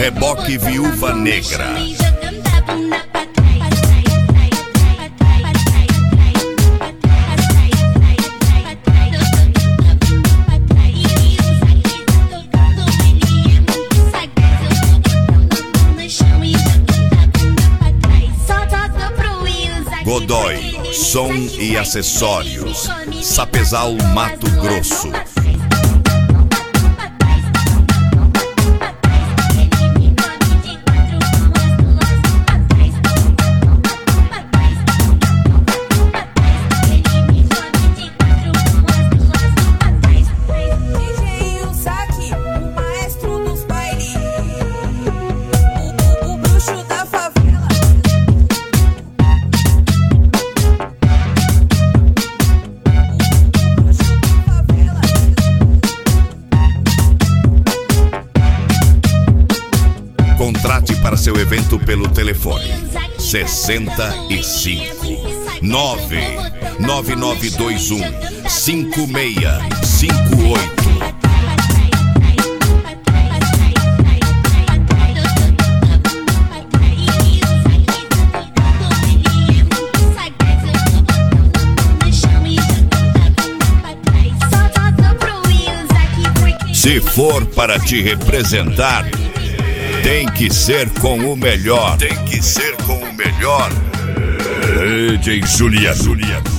Reboque Viúva Negra. Godoy, som e acessórios. Sapezal, Mato Grosso. Contrate para seu evento pelo telefone 65 99921 5658. Se for para te representar, tem que ser com o melhor. Tem que ser com o melhor. DJ Juliano.